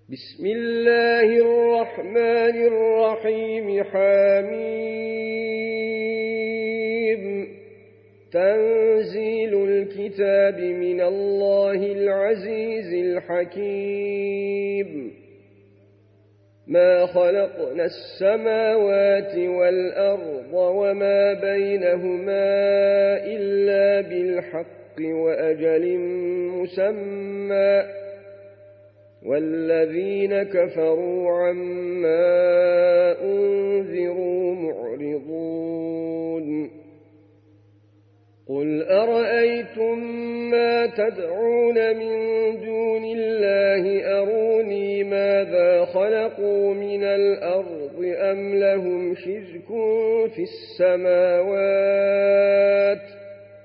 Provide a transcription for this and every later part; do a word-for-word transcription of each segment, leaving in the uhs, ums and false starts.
بسم الله الرحمن الرحيم. حميم. تنزيل الكتاب من الله العزيز الحكيم. ما خلقنا السماوات والأرض وما بينهما إلا بالحق وأجل مسمى، والذين كفروا عما أنذروا معرضون. قل أرأيتم ما تدعون من دون الله أروني ماذا خلقوا من الأرض أم لهم شرك في السماوات؟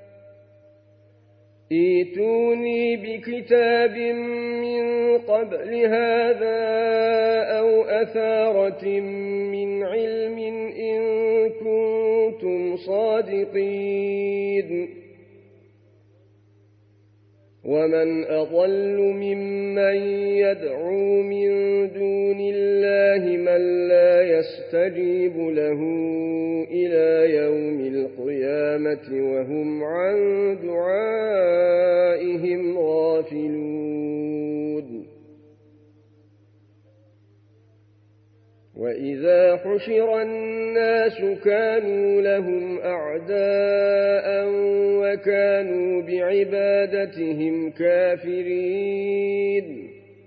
ائتوني بكتاب من قبل هذا أو أثارة من علم إن كنتم صادقين. ومن أضل ممن يدعو من دون الله من لا يستجيب له إلى يوم القيامة وهم عن دعائهم غافلون. وإذا حشر الناس كانوا لهم أعداء وكانوا بعبادتهم كافرين.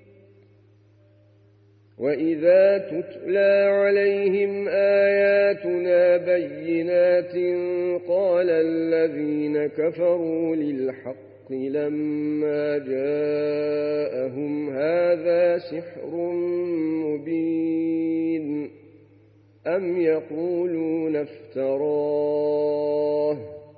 وإذا تتلى عليهم آياتنا بينات قال الذين كفروا للحق لما جاءهم هذا سحر مبين أم يقولون افتراه؟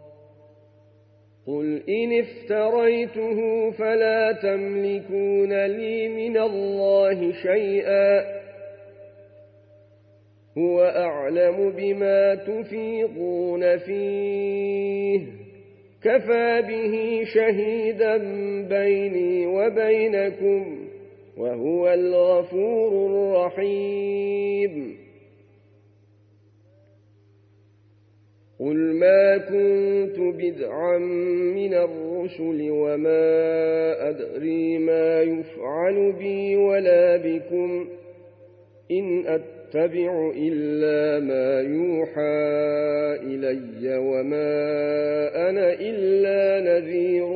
قل إن افتريته فلا تملكون لي من الله شيئا، هو أعلم بما تفيضون فيه، كفى به شهيدا بيني وبينكم وهو الغفور الرحيم. قل ما كنت بدعا من الرسل وما أدري ما يفعل بي ولا بكم، إن أتبع إلا ما يوحى إلي وما أنا إلا نذير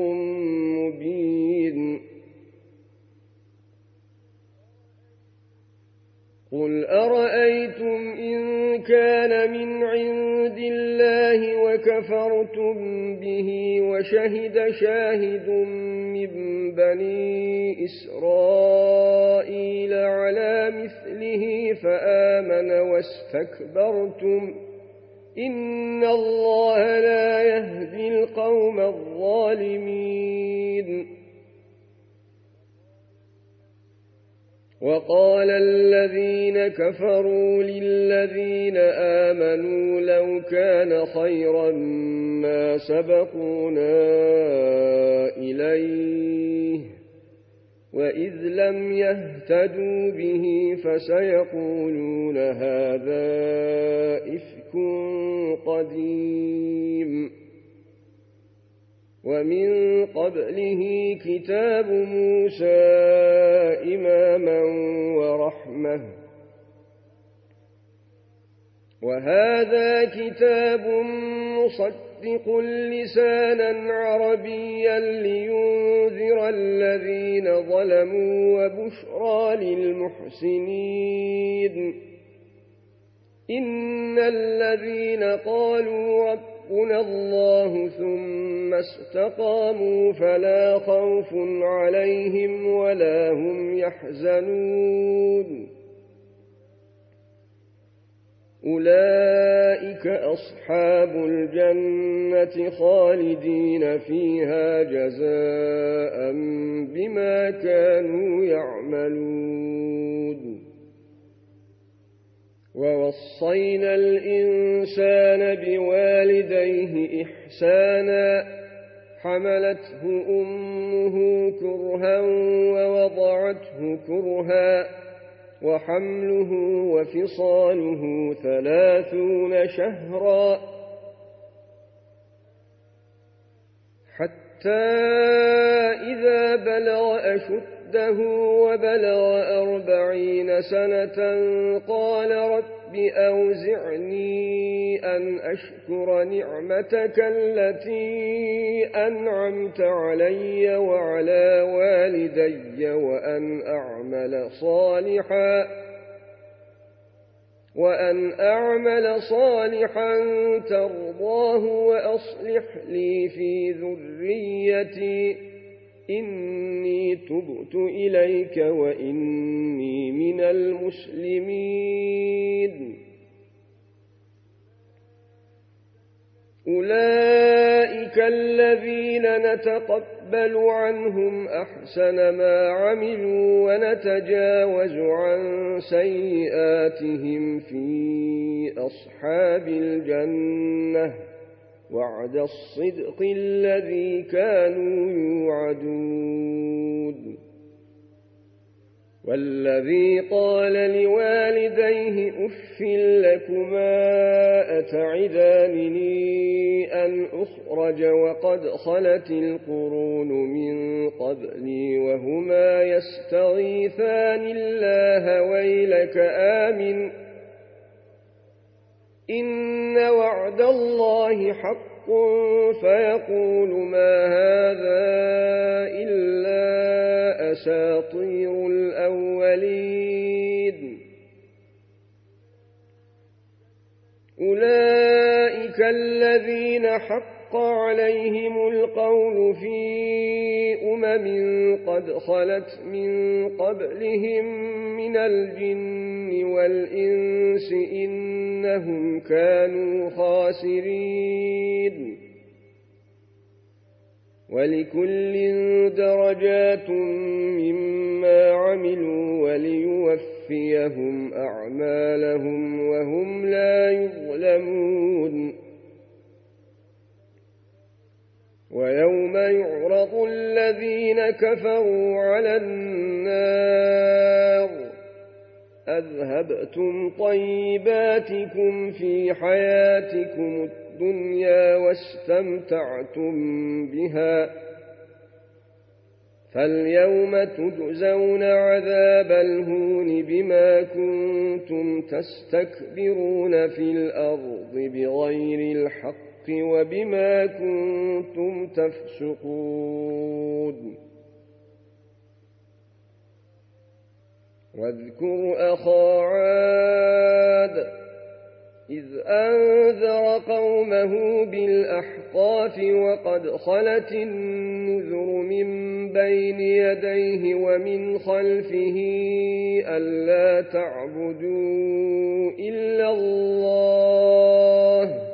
مبين. قل أرأيتم إن كان من عند الله وكفرتم به وشهد شاهد من بني إسرائيل على مثله فآمن واستكبرتم، إن الله لا يهدي القوم الظالمين. وقال الذين كفروا للذين آمنوا لو كان خيرا ما سبقونا إليه، وإذ لم يهتدوا به فسيقولون هذا إفك قديم. ومن قبله كتاب موسى إماما ورحمة، وهذا كتاب مصدق لسانا عربيا لينذر الذين ظلموا وبشرى للمحسنين. إن الذين قالوا ربنا الله ثم استقاموا فلا خوف عليهم ولا هم يحزنون، أولئك أصحاب الجنة خالدين فيها جزاء بما كانوا يعملون. ووصينا الإنسان بوالديه إحسانا حملته أمه كرها ووضعته كرها وحمله وفصاله ثلاثون شهرا حتى إذا بلغ أشده وبلغ أربعين سنة قال رب أوزعني أن أشكر نعمتك التي أنعمت علي وعلى والدي وأن أعمل صالحا وأن أعمل صالحا ترضاه وأصلح لي في ذريتي إني تبت إليك وإني من المسلمين أولئك الذين نتقبل عنهم أحسن ما عملوا ونتجاوز عن سيئاتهم في أصحاب الجنة وعد الصدق الذي كانوا يوعدون والذي قال لوالديه أف لكما أتعدانني أن أخرج وقد خلت القرون من قبلي وهما يستغيثان الله ويلك آمن إن وعد الله حق فيقول ما هذا إلا أساطير الأولين أولئك الذين حق عليهم القول في أمم قد خلت من قبلهم من الجن والإنس إنهم كانوا خاسرين ولكل درجات مما عملوا وليوفيهم أعمالهم وهم لا يظلمون ويوم يعرض الذين كفروا على النار أذهبتم طيباتكم في حياتكم الدنيا واستمتعتم بها فاليوم تجزون عذاب الهون بما كنتم تستكبرون في الأرض بغير الحق وبما كنتم تفسقون واذكر أخا عاد إذ أنذر قومه بالأحقاف وقد خلت النذر من بين يديه ومن خلفه ألا تعبدوا إلا الله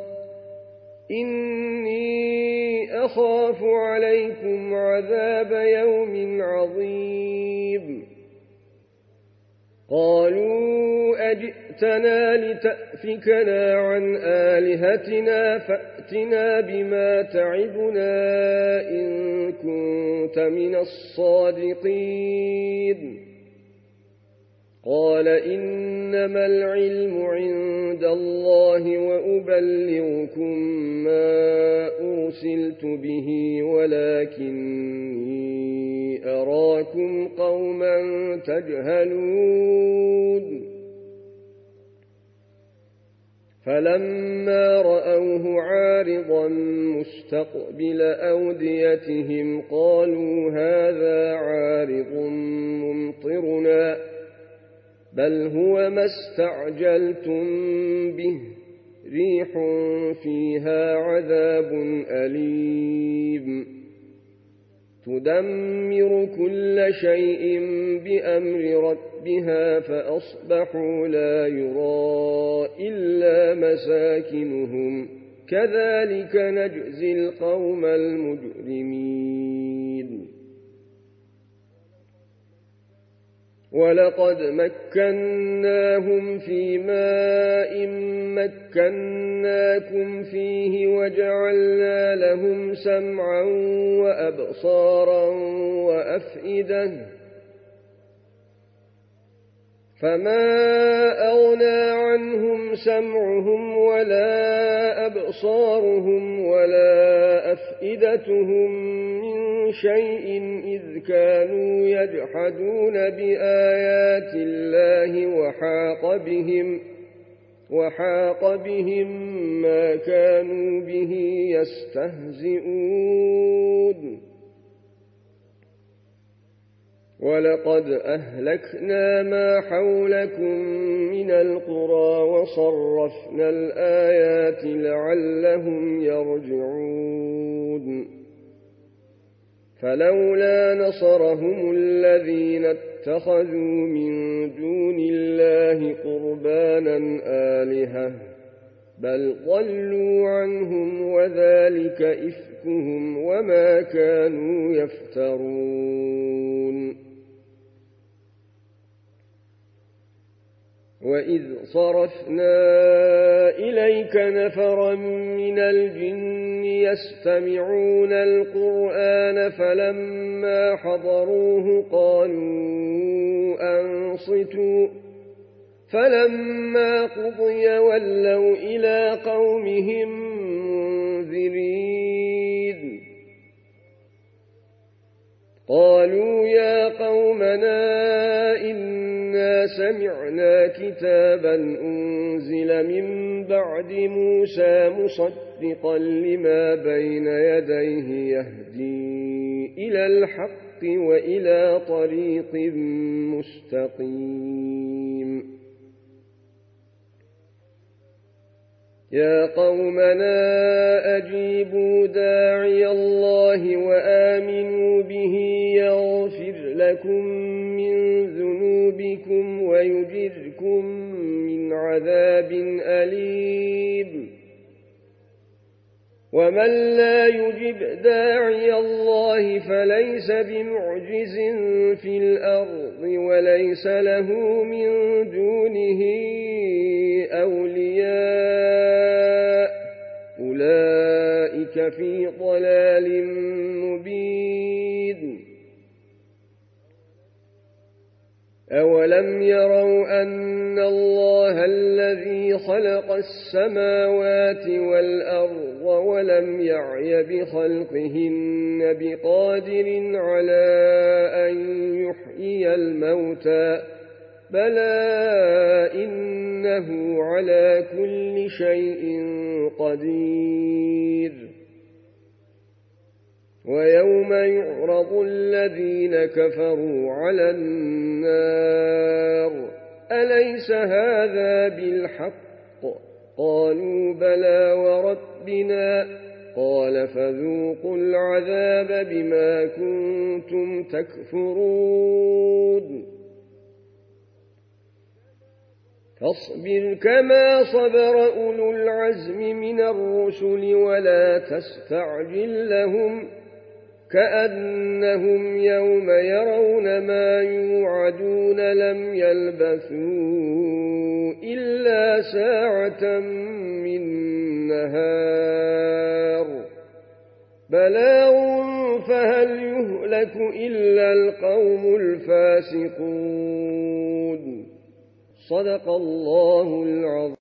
إني أخاف عليكم عذاب يوم عظيم قالوا أجئتنا لتأفكنا عن آلهتنا فأتنا بما تعدنا إن كنت من الصادقين قال إنما العلم عند الله وأبلغكم ما أرسلت به ولكني أراكم قوما تجهلون فلما رأوه عارضا مستقبل أوديتهم قالوا هذا عارض ممطرنا بل هو ما استعجلتم به ريح فيها عذاب أليم تدمر كل شيء بأمر ربها فأصبحوا لا يرى إلا مساكنهم كذلك نجزي القوم المجرمين ولقد مكناهم في ماء مكناكم فيه وجعلنا لهم سمعا وأبصارا وأفئدة فما أغنى عنهم سمعهم ولا أبصارهم ولا أفئدتهم من شيء إذ كانوا يجحدون بآيات الله وحاق بهم وحاق بهم ما كانوا به يستهزئون ولقد أهلكنا ما حولكم من القرى وصرفنا الآيات لعلهم يرجعون فلولا نصرهم الذين اتخذوا من دون الله قربانا آلهة بل ضلوا عنهم وذلك إفكهم وما كانوا يفترون وإذ صرفنا إليك نفرا من الجن يستمعون القرآن فلما حضروه قالوا أنصتوا فلما قضي ولوا إلى قومهم منذرين قالوا يا قومنا إنا سمعنا كتابا أنزل من بعد موسى مصدقا لما بين يديه يهدي إلى الحق وإلى طريق مستقيم يا قومنا أجيبوا داعي الله وآمنوا به يغفر لكم من ذنوبكم ويجركم من عذاب أليم ومن لا يجب داعي الله فليس بمعجز في الأرض وليس له من دونه أولياء أولئك في ضلال مبين أولم يروا أن الله الذي خلق السماوات والأرض ولم يعي بخلقهن بقادر على أن يحيي الموتى بلى إنه على كل شيء قدير ويوم يعرض الذين كفروا على النار أليس هذا بالحق قالوا بلى وربنا قال فذوقوا العذاب بما كنتم تكفرون فاصبر كما صبر أولو العزم من الرسل ولا تستعجل لهم كأنهم يوم يرون ما يوعدون لم يلبثوا إلا ساعة من نهار بلاغ فهل يهلك إلا القوم الفاسقون صدق الله العظيم.